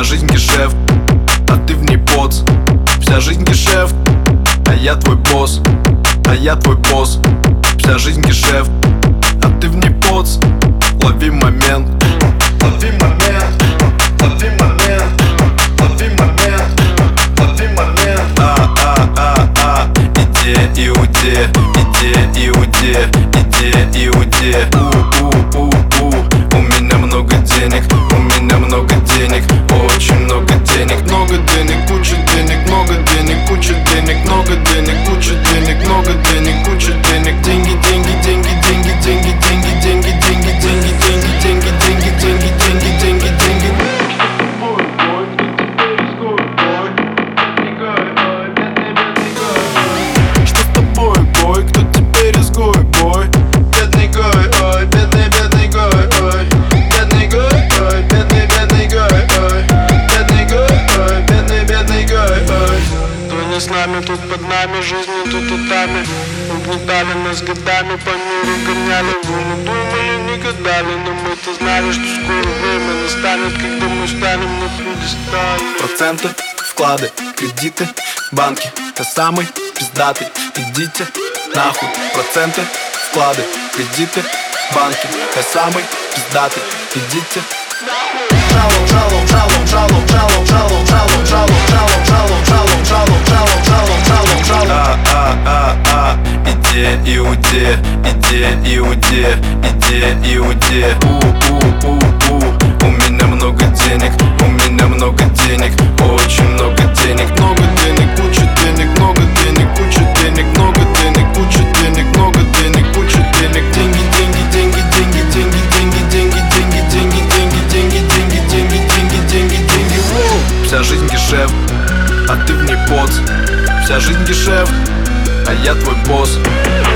Вся жизнь гешефт, а ты в ней поц. Вся жизнь гешефт, а я твой босс. А я твой босс. Вся жизнь гешефт, а ты в ней поц. Лови момент, лови момент, лови момент, лови момент, лови момент. Иди, иуде, иди, иуде, иди, иуде. У меня много денег, у меня много денег, очень много денег. Много денег, куча денег, много денег, куча денег, много денег, куча денег, много денег, куча денег. Деньги, деньги, деньги, деньги, деньги, деньги, деньги, деньги, деньги, деньги, деньги, деньги, деньги, деньги, деньги, деньги. Что с тобой, бой? Кто теперь изгой, бой? Бедный гой, ой, бедный, бедный гой, ой. Бедный гой, ой, бедный, бедный гой, ой. Бедный гой, ой, бедный, бедный гой, ой. Кто не с нами, тут под нами, жизни тут и тами. Угнетали нас годами, по миру гоняли. Вы не думали, не гадали, но мы-то знали, что скоро время настанет, когда мы станем на пьедестале. Проценты, вклады, кредиты, банки. Я самый пиздатый, идите нахуй. Проценты, вклады, кредиты, банки. Я самый пиздатый, идите нахуй. Шалом, шалом, шалом, шалом, шалом, шалом, шалом, шалом, шалом, шалом, шалом, шалом, шалом, шалом, шалом, шалом. Иди, иуде, иди, иуде, иди, иуде. У меня много денег, у меня много денег, очень много денег. Много денег, куча денег, много денег, куча денег, много денег, куча денег, много денег, куча денег. Деньги, деньги, деньги, деньги, деньги, деньги, деньги, деньги, деньги, деньги, деньги, деньги, деньги, деньги, деньги, деньги. Вся жизнь гешефт, а ты в ней поц. Вся жизнь гешефт, а я твой босс.